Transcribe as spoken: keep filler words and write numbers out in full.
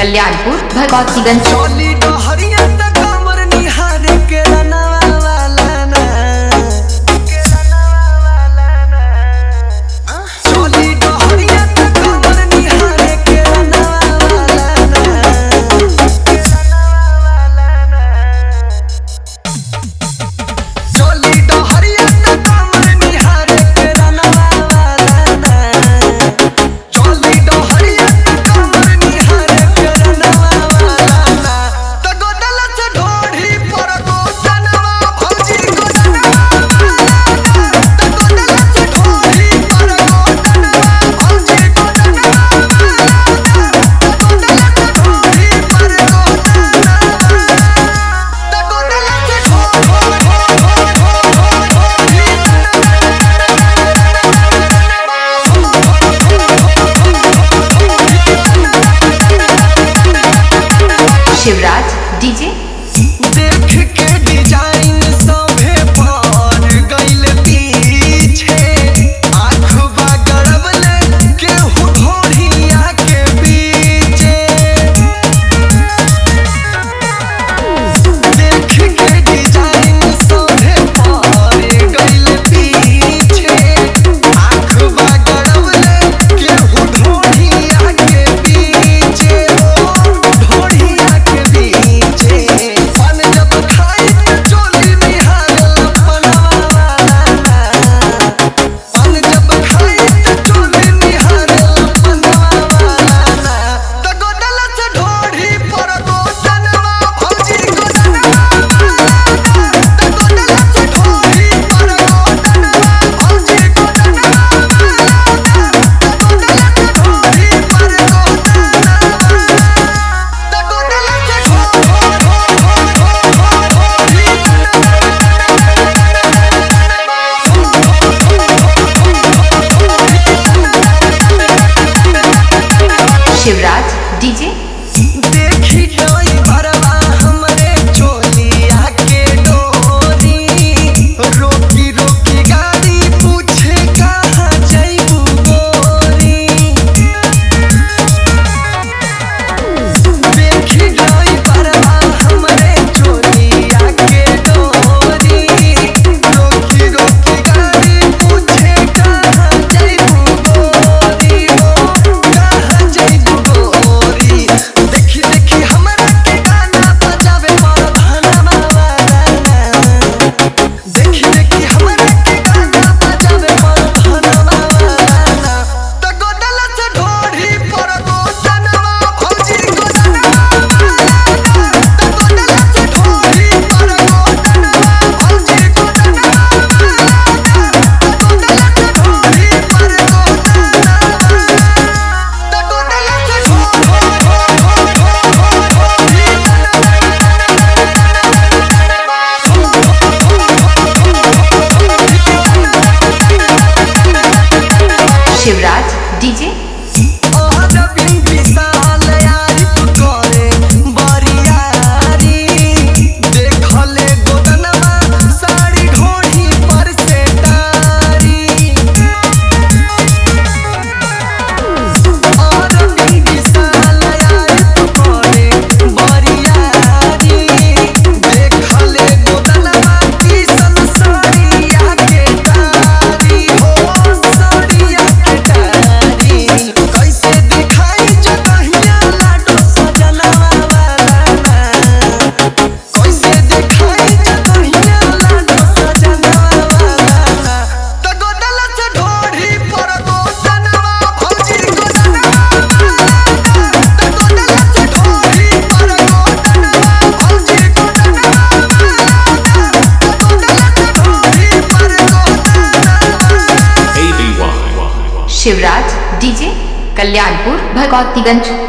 कल्याणपुर भगवतीगंज। चोली डोहरिया त कमर निहारे के रनवा वाला ना चोली डोहरिया त कमर निहारे के रनवा वाला ना चोली डोहरिया त कमर निहारे के रनवा वाला ना चोली डोहरिया त कमर निहारे के रनवा वाला ना त गोदल से ढोढ़ी पर गोदनवा भौजी गोदनवा त गोदल से ढोढ़ी पर गोदनवा भौजी गोदनवा त गोदल से ढोढ़ी पर गोदनवा त गोदल से ढोढ़ ढोढ़ ढोढ़ शिवराज डीजे। देख के डिजाइन सभे पर गइल पीछे आँख बा गड़बले केहू ढोढ़िया के पीछे देख के डिजाइन सभे पर गइल पीछे आँख बा गड़बले केहू ढोढ़िया के पीछे ढोढ़िया के पीछे पान जब खाई त चोली निहारल पनवा वाला ना पान जब खाई त चोली निहारल पनवा वाला ना त गोदल से ढोढ़ी पर गोदनवा भौजी गोदनवा त गोदल से ढोढ़ी पर गोदनवा भौजी गोदनवा त गोदल से ढोढ़ी पर गोदनवा त गोदल से ढोढ़ ढोढ़ शिवराज डीजे। देखी कोई भरवा हमरे चोलिया के डोरी रोकी रोकी गाड़ी पूछे कहाँ जइबू गोरी देखी कोई भरवा हमरे चोलिया के डोरी रोकी रोकी गाड़ी पूछे कहाँ जइबू गोरी हो कहाँ जइबू गोरी देखी देखी हमरा के गाना बजावे पर धनवा वाला ना देखी देखी हमरा के गाना बजावे पर धनवा वाला ना त गोदल से ढोढ़ी पर गोदनवा भौजी गोदनवा त गोदल से ढोढ़ी पर गोदनवा भौजी गोदनवा त गोदल से ढोढ़ी पर गोदनवा त गोदल से ढोढ़ शिवराज डीजे। और भी विशाल यारी तू करे बरियारी देखले गोदनवा साड़ी ढोढ़ी पर से तारी और भी विशाल यारी तू करे बरियारी देखले गोदनवा किसन साड़िया के तारी हो साड़िया के तारी कैसे दिखाई जगहिया लाडो सजनवा वाला ना कैसे दिखाई जगहिया लाडो सजनवा वाला ना त गोदल से ढोढ़ी पर गोदनवा भौजी गोदनवा त गोदल से ढोढ़ी पर गोदनवा भौजी गोदनवा त गोदल से ढोढ़ी पर गोदनवा A B Y Shivraj DJ, Kalyanpur Bhagwatiganj.